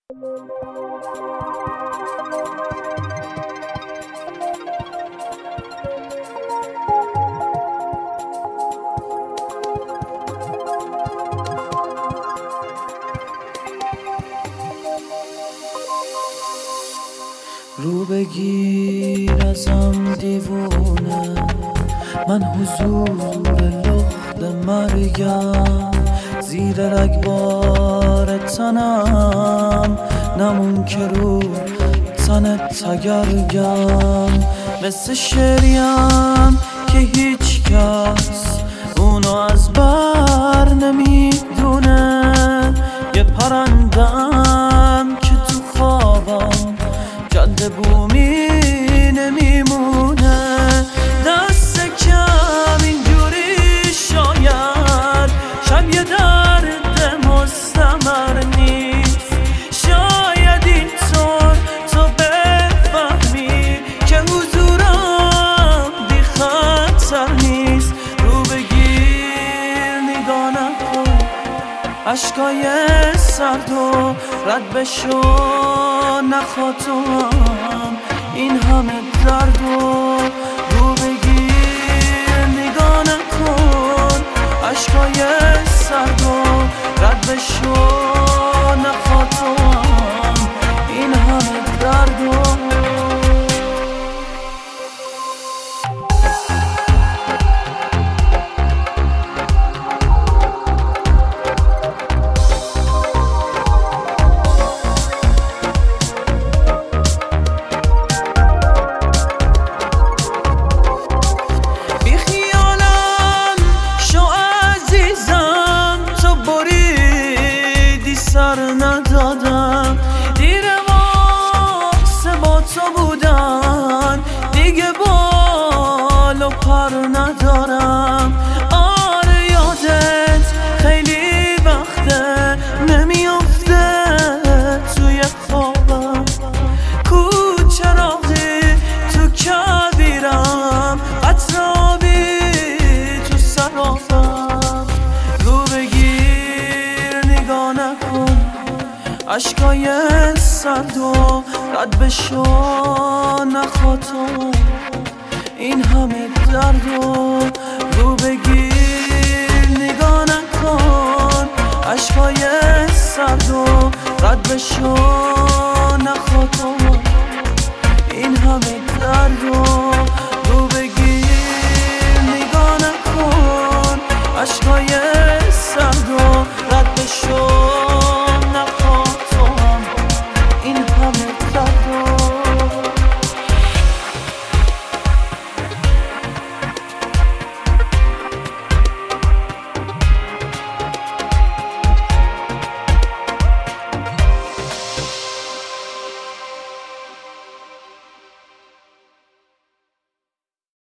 رو بگیر ازم دیوونه، من حضور لخت مرگم، زیر رگبار تنم نمون که رو تنت تگرگم، مثل شعریم که هیچ کس اونو از بر نمیدونه، یه پرندم که تو خوابم جاده بومی نمیمونه، دست کم اینجوری شاید شب یه درد مستمر نیست، شاید اینطور تو بفهمی که حضورم بی خطر نیست. رو بگیر نگاه نکن، عشقای سرد و رد بشو، نخواد تو هم این همه درد و رو بگیر نگاه نکن، عشقای سرد و رد بشو، نخواد تو هم این همه درد و سر ندادم، دیر واسه با تو بودن، دیگه بال و پر ندارم. آره یادت خیلی وقته نمیافته توی خوابم، کو چراغی تو کبیرم، قطرابی تو سرابم. رو بگیر نگاه نکن، عشقای سرد و رد بشو، نخواد تو این همه درد و رو بگیر نگاه نکن، عشقای سرد و رد بشو،